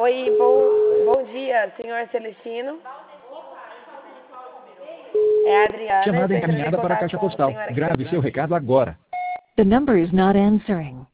Oi, bom dia, senhor Celestino. É a Adriana. Chamada estou entrando em encaminhada para a contato caixa com a postal. senhora que Grave tá- seu recado agora. The number is not answering.